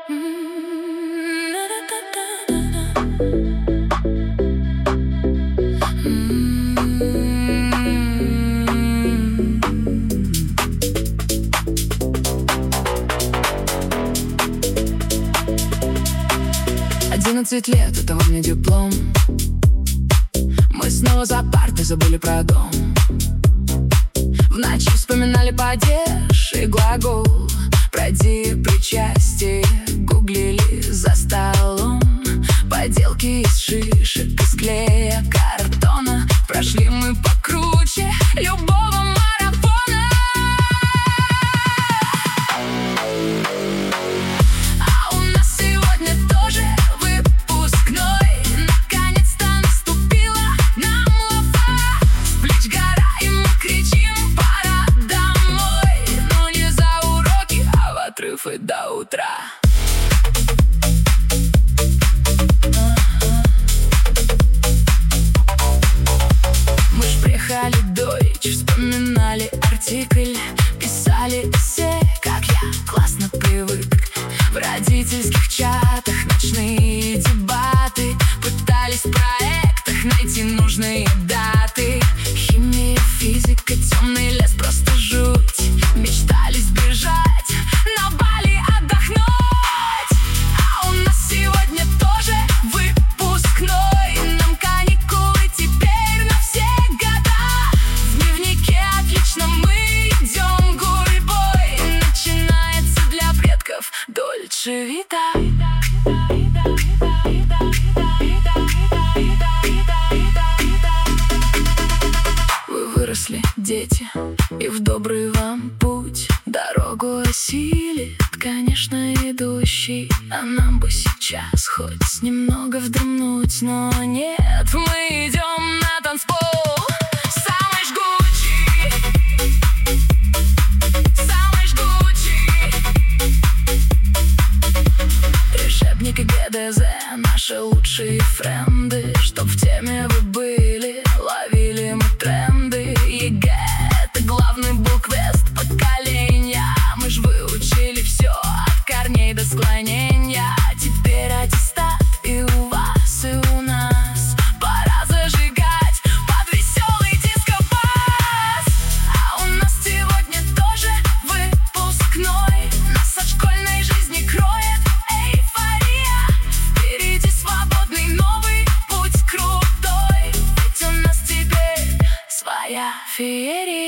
11 лет, это вот мне диплом. Мы снова за партой, забыли про дом. В ночи вспоминали падеж и глагол. Пройди причастие, гуглили за столом. Поделки из шишек, из клея, картона. Прошли мы покруче любого марафона. А у нас сегодня тоже выпускной. Наконец-то наступила нам лафа. С плеч гора, и мы кричим: пора домой. Но не за уроки, а в отрыв и до утра. Приехали дойч, вспоминали артикль, писали эссе, как я классно привык. В родительских чатах ночные дебаты, пытались в проектах найти нужные даты. Химия, физика, темный лес, просто жуть. Мечтали сбежать на Бали отдохнуть. А у нас сегодня тоже выпускной. Нам каникулы теперь на все года. В дневнике отлично мы идем гурьбой. Начинается для предков Дольче Вита. Вы выросли, дети, и в добрый вам путь дорогу осилит, конечно, идущий. А нам бы сейчас хоть немного вдремнуть, но нет, мы идем на танцпол. Самый жгучий, самый жгучий. Решебник и ГДЗ — наши лучшие френды. Чтоб в теме вы были, ловили мы тренды. ЕГЭ — это главный был квест поколения. Мы ж выучили все от корней до склонения. Теперь аттестат и у вас, и у нас. Пора зажигать под веселый диско-бас. А у нас сегодня тоже выпускной. Нас от школьной жизни кроет эйфория. Впереди свободный новый путь крутой. Ведь у нас теперь своя феерия.